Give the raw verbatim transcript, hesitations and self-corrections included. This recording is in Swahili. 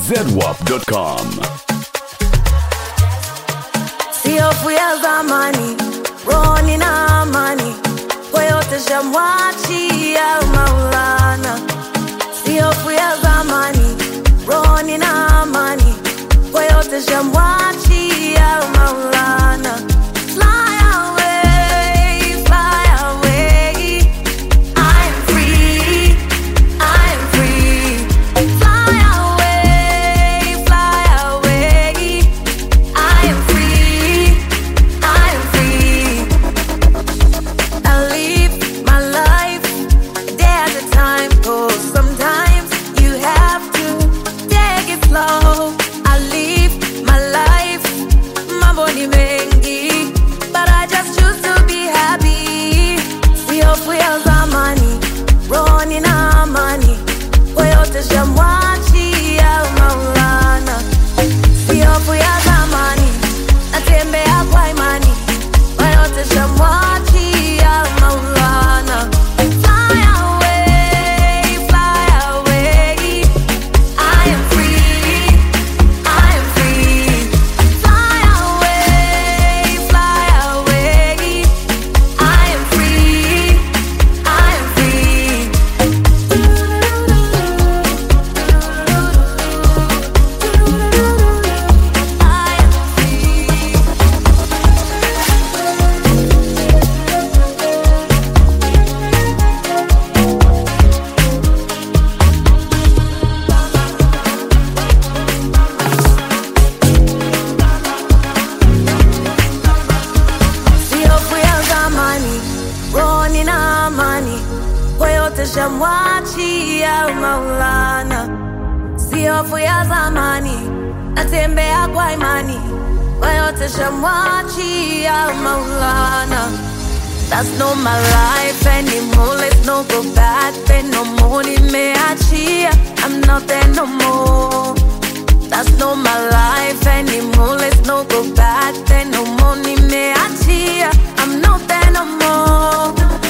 zedwap dot com. Sio fuya zamani, roni na amani, kwa yote shamwachia Maulana. Sio fuya zamani, roni na amani, kwa yote shamwachia Maulana. Fly away, fly away, I am free, I am free. Fly away, fly away, I am free, I am free. I live my life a day at a time, 'cause sometimes you have to take it slow. I live my life, mambo ni mengi, but I just choose to be happy. Sio fuya zamani, roni na amani, kwa yote shamwachia Maulana. Sio fuya zamani, natembea kwa imani, kwa yote shamwachia Maulana. Fly away, fly away, I am free, I am free. Fly away, fly away, I am free, I am free. I am free. Sio fuya zamani, roni na amani, kwa yote shamwachia Maulana. Sio fuya zamani, natembea kwa imani, kwa yote shamwachia Maulana. That's not my life anymore, let's not go back there no more. Nimeachia, I'm not there no more. That's not my life anymore, let's not go back there no more. Nimeachia, I'm not there no more.